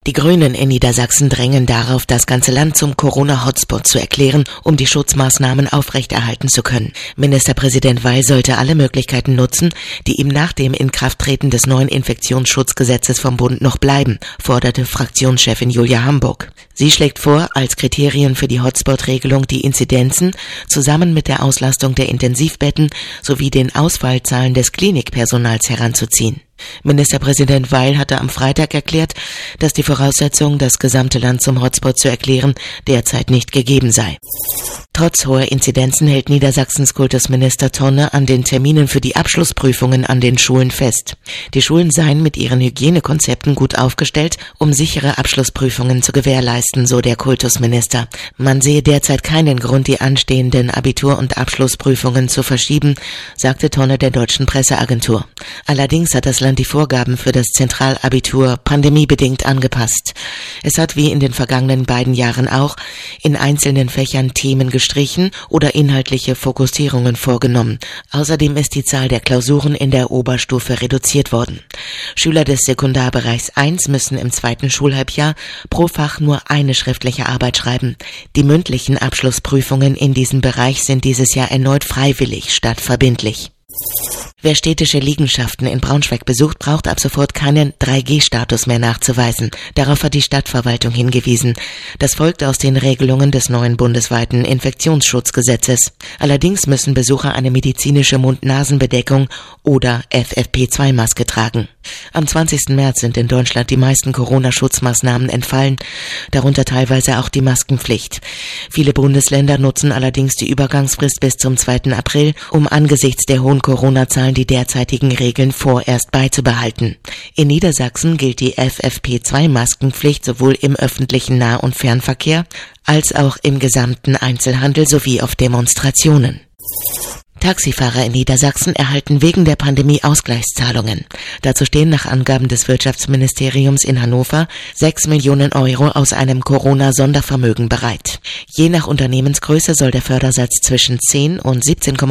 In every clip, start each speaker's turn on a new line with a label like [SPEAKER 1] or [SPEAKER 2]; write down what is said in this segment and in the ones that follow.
[SPEAKER 1] Die Grünen in Niedersachsen drängen darauf, das ganze Land zum Corona-Hotspot zu erklären, um die Schutzmaßnahmen aufrechterhalten zu können. Ministerpräsident Weil sollte alle Möglichkeiten nutzen, die ihm nach dem Inkrafttreten des neuen Infektionsschutzgesetzes vom Bund noch bleiben, forderte Fraktionschefin Julia Hamburg. Sie schlägt vor, als Kriterien für die Hotspot-Regelung die Inzidenzen zusammen mit der Auslastung der Intensivbetten sowie den Ausfallzahlen des Klinikpersonals heranzuziehen. Ministerpräsident Weil hatte am Freitag erklärt, dass die Voraussetzung, das gesamte Land zum Hotspot zu erklären, derzeit nicht gegeben sei. Trotz hoher Inzidenzen hält Niedersachsens Kultusminister Tonne an den Terminen für die Abschlussprüfungen an den Schulen fest. Die Schulen seien mit ihren Hygienekonzepten gut aufgestellt, um sichere Abschlussprüfungen zu gewährleisten, so der Kultusminister. Man sehe derzeit keinen Grund, die anstehenden Abitur- und Abschlussprüfungen zu verschieben, sagte Tonne der Deutschen Presseagentur. Allerdings hat das Land die Vorgaben für das Zentralabitur pandemiebedingt angepasst. Es hat wie in den vergangenen beiden Jahren auch in einzelnen Fächern Themen gestrichen oder inhaltliche Fokussierungen vorgenommen. Außerdem ist die Zahl der Klausuren in der Oberstufe reduziert worden. Schüler des Sekundarbereichs 1 müssen im zweiten Schulhalbjahr pro Fach nur eine schriftliche Arbeit schreiben. Die mündlichen Abschlussprüfungen in diesem Bereich sind dieses Jahr erneut freiwillig statt verbindlich. Wer städtische Liegenschaften in Braunschweig besucht, braucht ab sofort keinen 3G-Status mehr nachzuweisen. Darauf hat die Stadtverwaltung hingewiesen. Das folgt aus den Regelungen des neuen bundesweiten Infektionsschutzgesetzes. Allerdings müssen Besucher eine medizinische Mund-Nasen-Bedeckung oder FFP2-Maske tragen. Am 20. März sind in Deutschland die meisten Corona-Schutzmaßnahmen entfallen, darunter teilweise auch die Maskenpflicht. Viele Bundesländer nutzen allerdings die Übergangsfrist bis zum 2. April, um angesichts der hohen Corona-Zahlen die derzeitigen Regeln vorerst beizubehalten. In Niedersachsen gilt die FFP2-Maskenpflicht sowohl im öffentlichen Nah- und Fernverkehr als auch im gesamten Einzelhandel sowie auf Demonstrationen. Taxifahrer in Niedersachsen erhalten wegen der Pandemie Ausgleichszahlungen. Dazu stehen nach Angaben des Wirtschaftsministeriums in Hannover 6 Millionen Euro aus einem Corona-Sondervermögen bereit. Je nach Unternehmensgröße soll der Fördersatz zwischen 10 und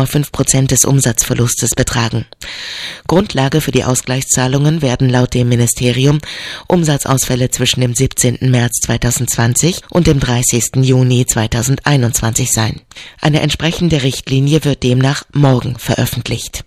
[SPEAKER 1] 17,5% des Umsatzverlustes betragen. Grundlage für die Ausgleichszahlungen werden laut dem Ministerium Umsatzausfälle zwischen dem 17. März 2020 und dem 30. Juni 2021 sein. Eine entsprechende Richtlinie wird demnach morgen veröffentlicht.